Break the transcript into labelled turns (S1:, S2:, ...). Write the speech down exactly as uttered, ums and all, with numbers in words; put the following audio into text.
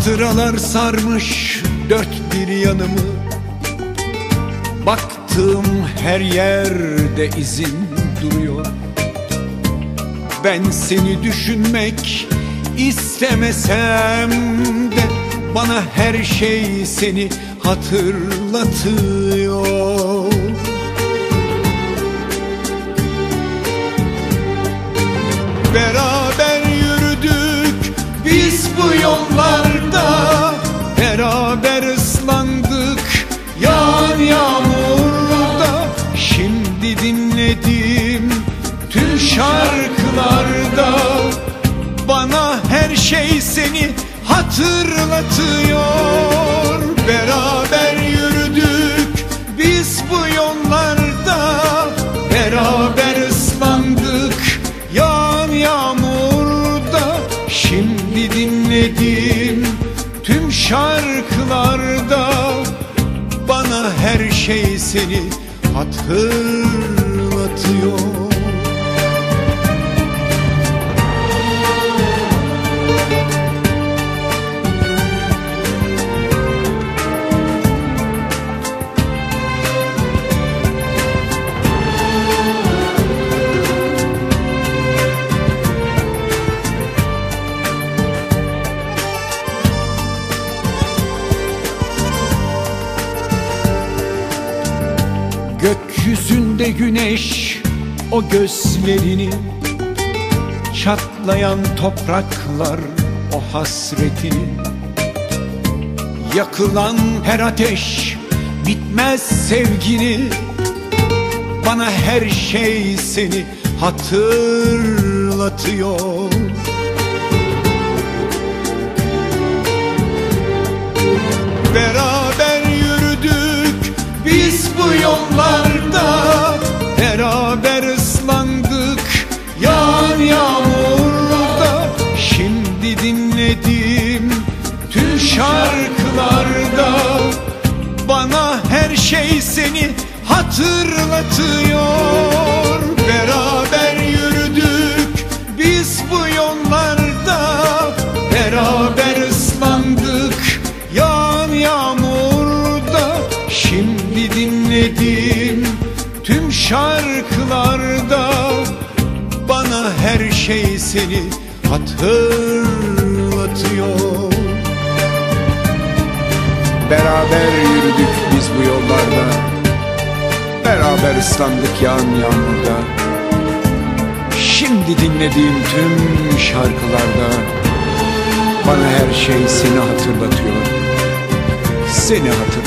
S1: Hatıralar sarmış dört bir yanımı, baktığım her yerde izin duruyor. Ben seni düşünmek istemesem de bana her şey seni hatırlatıyor. Beraber yürüdük biz bu yollarda, beraber ıslandık yağan yağmurda. Şimdi dinlediğim tüm şarkılarda bana her şey seni hatırlatıyor. Beraber yürüdük biz bu yollarda, beraber ıslandık yağan yağmurda. Şimdi dinlediğim tüm şarkılarda bana her şey seni hatırlatıyor. Gökyüzünde güneş o gözlerini, çatlayan topraklar o hasretini. Yakılan her ateş bitmez sevgini, bana her şey seni hatırlatıyor. Beraber yürüdük biz bu yollarda, beraber ıslandık yağan yağmurda. Şimdi dinlediğim tüm şarkılarda bana her şey seni hatırlatıyor. Beraber yürüdük biz bu yollarda, beraber ıslandık yağan yağmurda. Şimdi dinlediğim tüm şarkılarda bana her şey seni hatırlatıyor.
S2: Beraber yürüdük biz bu yollarda, beraber ıslandık yağan yağmurda.
S1: Şimdi dinlediğim tüm şarkılarda bana her şey seni hatırlatıyor. Seni hatırlatıyor.